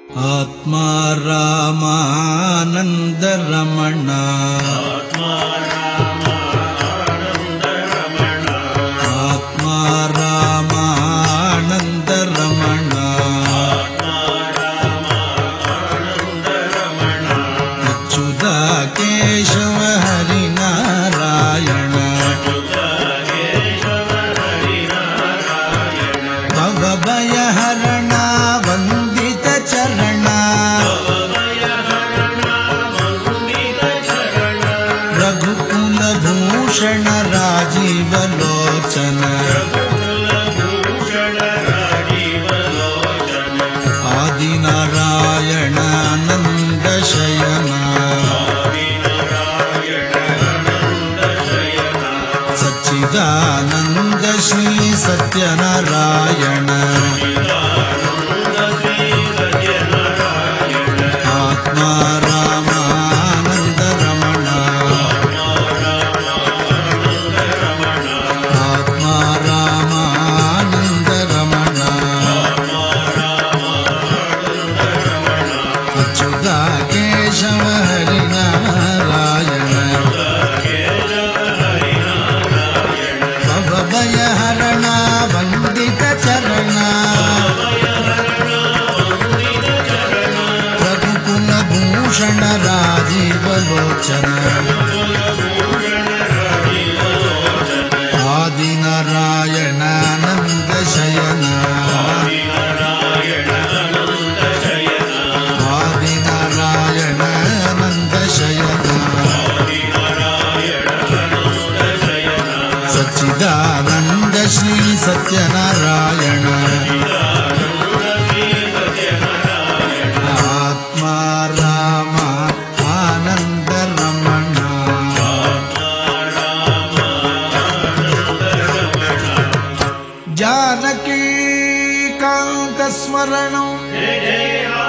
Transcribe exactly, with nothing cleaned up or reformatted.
ಆತ್ಮಾ ರಾಮಾನಂದ ರಮಣ ಆತ್ಮಾ ರಾಮಾನಂದ ರಮಣ ಅಚ್ಯುತ ಕೇಶವ ಹರಿನಾರಾಯಣ ಭವಭಯ ಹರಣ ವಂದಿತ ಚರಣ ರಘುಕುಲ ಭೂಷಣ ರಾಜೀವ ಲೋಚನ ಆದಿನಾರಾಯಣ ನಂದ ಶಯನ ಸಚ್ಚಿದಾನಂದ ಶ್ರೀ ಸತ್ಯನಾರಾಯಣ ಆತ್ಮಾ ರಾಮಾನಂದ ರಮಣ ಆತ್ಮಾ ರಾಮಾನಂದ ರಮಣ ಅಚ್ಯುತ ಕೇಶವ ಹರಿನಾರಾಯಣ ಭವಭಯ ಹರಣ ವಂದಿತ ಚರಣ ರಘುಕುಲ ಭೂಷಣ ರಾಜೀವ ಲೋಚನ ಆದಿನಾರಾಯಣ ನಂದ ಶಯನ ಆದಿನಾರಾಯಣ ನಂದ ಶಯನ ಸಚ್ಚಿದಾನಂದ ಶ್ರೀ ಸತ್ಯನಾರಾಯಣ ಆತ್ಮಾ ರಾಮ ಆನಂದ ರಮಣ ಜಾನಕಿ ಕಾಂತ ಸ್ಮರಣ